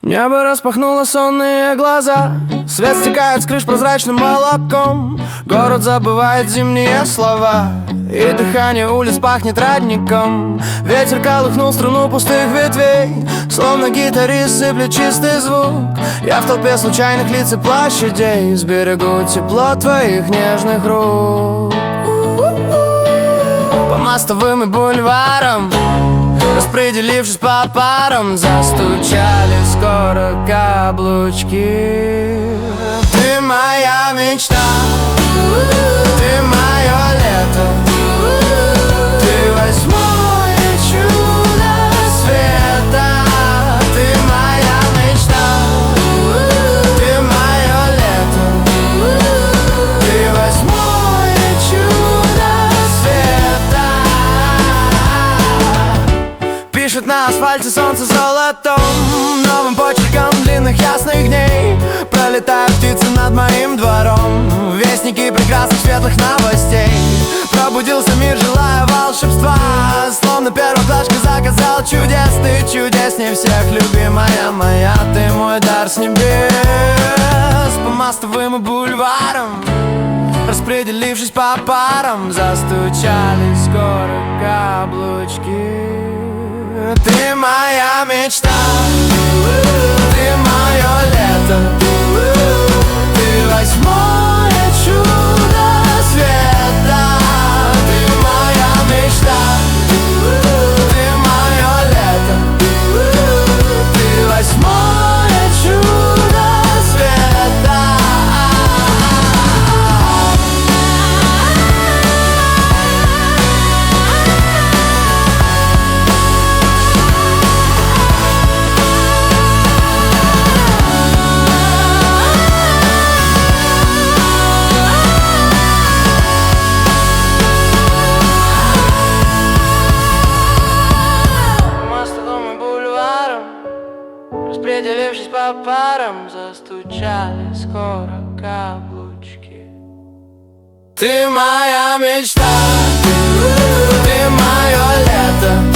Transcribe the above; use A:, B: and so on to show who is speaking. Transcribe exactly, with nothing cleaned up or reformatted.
A: Небо распахнуло сонные глаза, свет стекает с крыш прозрачным молоком. Город забывает зимние слова, и дыхание улиц пахнет родником. Ветер колыхнул струну пустых ветвей, словно гитарист сыплет чистый звук. Я в толпе случайных лиц и площадей, сберегу тепло твоих нежных рук. По мостовым и бульварам, распределившись по парам, застучали скоро каблучки. Ты моя мечта, ты мое лето, ты восьмое чудо света. Ты моя мечта, ты мое лето, ты восьмое чудо света. Пишет на асфальте солнце золотом, новым почерком длинных ясных дней. Пролетают птицы над моим двором, вестники прекрасных светлых новостей. Пробудился мир, желая волшебства, словно первоклашка заказал чудес. Ты чудесней всех, любимая моя, ты мой дар с небес. По мостовым и бульварам, распределившись по парам, застучали скоро каблучки. Ты моя мечта, ты мое лето, ты восьмое чудо света. Ты моя мечта, ты мое лето, ты восьмое чудо света. Распределившись по парам, застучали скоро каблучки. Ты моя мечта, ты мое лето,